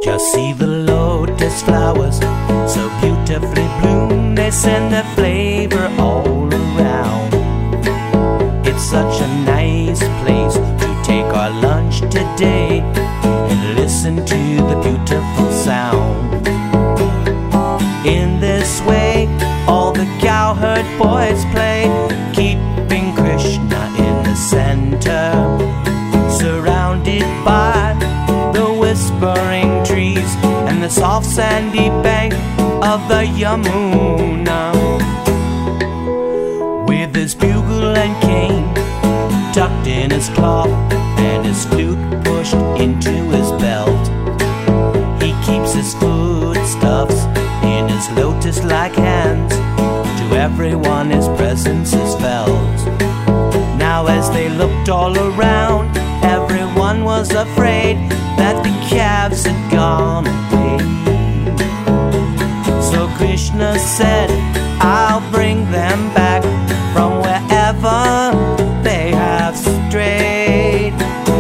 Just see the lotus flowers so beautifully bloom. They send their flavor all around. It's such a nice place to take our lunch today and listen to the beautiful sound. In this way, all the cowherd boys play, keeping Krishna in the center, surrounded by the whispering trees and the soft sandy bank of the Yamuna. With his bugle and cane tucked in his cloth and his flute pushed into his belt, he keeps his foodstuffs in his lotus-like hands. To everyone his presence is felt. Now as they looked all around, everyone was afraid that the calves had gone away. So Krishna said, I'll bring them back from wherever they have strayed.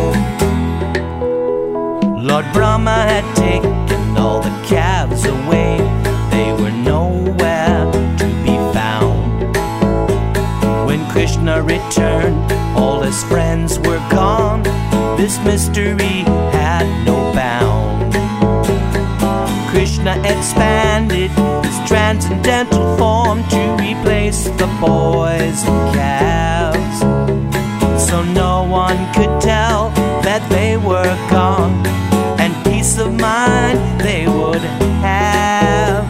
Lord Brahma had taken all the calves away. They were nowhere to be found. When Krishna returned, all his friends were gone. This mystery had no bound. Krishna expanded his transcendental form to replace the boys and calves, so no one could tell that they were gone, and peace of mind they would have.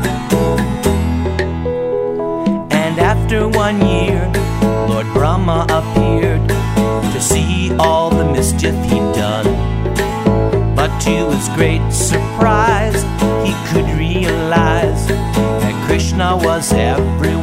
And after 1 year, Lord Brahma appeared to see all the mischief he'd done. But to his great surprise, he could realize that Krishna was everywhere